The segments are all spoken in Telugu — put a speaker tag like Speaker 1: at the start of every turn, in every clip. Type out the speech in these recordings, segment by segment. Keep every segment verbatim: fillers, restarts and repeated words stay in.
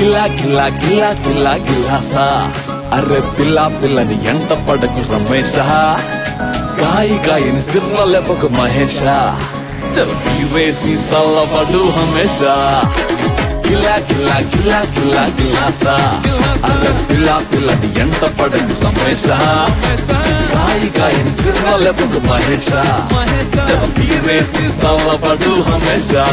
Speaker 1: గిల్లా గిల్లా గిల్లా గిల్లా గిల్లాసా అర్రె పిల్లా పిల్లని ఎంట పడకు రమేశ గాయి గాయని సిర్ర లేపకు మహేష వేసి సల్లబడు హమేషా గిల్లా గిల్లా గిల్లా గిల్లా గిల్లాసా అర్రె పిల్లా పిల్లని ఎంట పడకు రమేశ గాయి గాయని సిర్ర లేపకు మహేష వేసి సల్లబడు హమేషా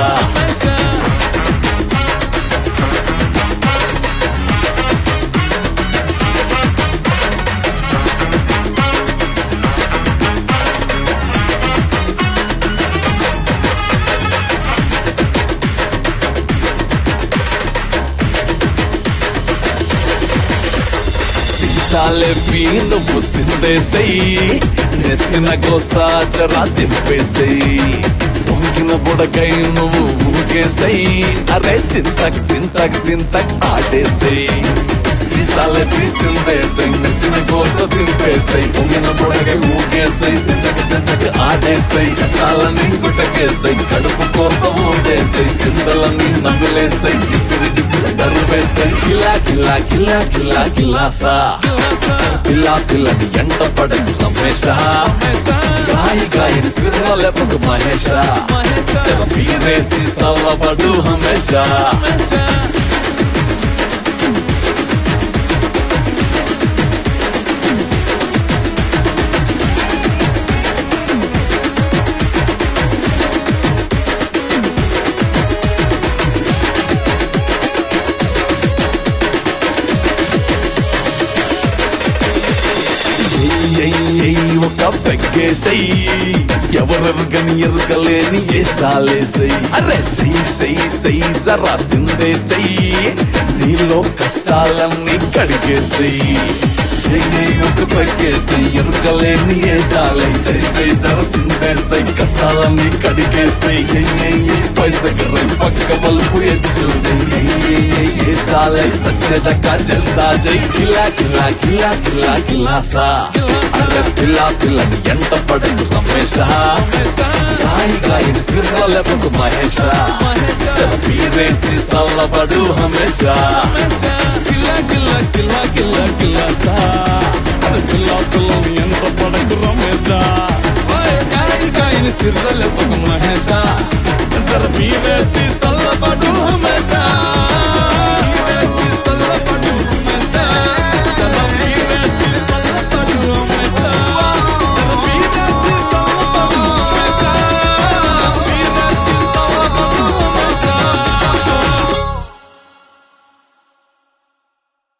Speaker 1: సాలే నువ్వు సిందేసేయి నెత్తిన కోసా జరా దింపేసేయి పొంగిన బుడకై నువ్వు ఊగేసేయి అరే తింతక్ తింతక్ తింతక్ ఆడేసేయి సీసాలే సిందేసేయి నెత్తిన కోస దింపేసేయి పొంగిన బుడకై ఊగేసేయి తింతక్ తింతక్ ఆడేసేయి కాలని గుట్టకేసేయి కడుపు కోత ఊడేసేయి సిందలని నవ్వులేసేయి గిఫిరి గిఫిరి దరువేసేయి కిలా కిలా కిలా కిలా కిలాసా పిల్లా పిల్లని ఎంట పడకు రమేశ గాయి గాయని సిర్ర లేపకు మహేష వీరేసి సల్లబడు హమేష ఒక పెగ్గేసేయి ఎవరెవరికని ఎరుకలేని ఏసాలేసేయి అరే సెయ్యి సెయ్యి సెయ్యి జరా సిందేసేయి నీలో కష్టాలన్నీ కడిగేసేయి ఒక పెగ్గేసేయి ఎరుకలేని ఏసాలేసేయి జర సిందేసేయి కష్టాలన్నీ కడిగేసేయి పైసగరై పక్క బలుపు ఎచ్చు ఏసాలై సచ్చేదక్క జల్సా జై కిలా కిలా కిలా కిలా కిలాసా అరే పిల్లా పిల్లని ఎంట పడకు రమేశ గాయి గాయని సిర్ర లేపకు మహేష వీరేసి సల్లబడు హమేష గిల్లా గిల్లా గిల్లా గిల్లా గిల్లాసా అరే పిల్లా పిల్లని ఎంట పడకు రమేశ గాయి గాయని సిర్ర లేపకు మహేష వీరేసి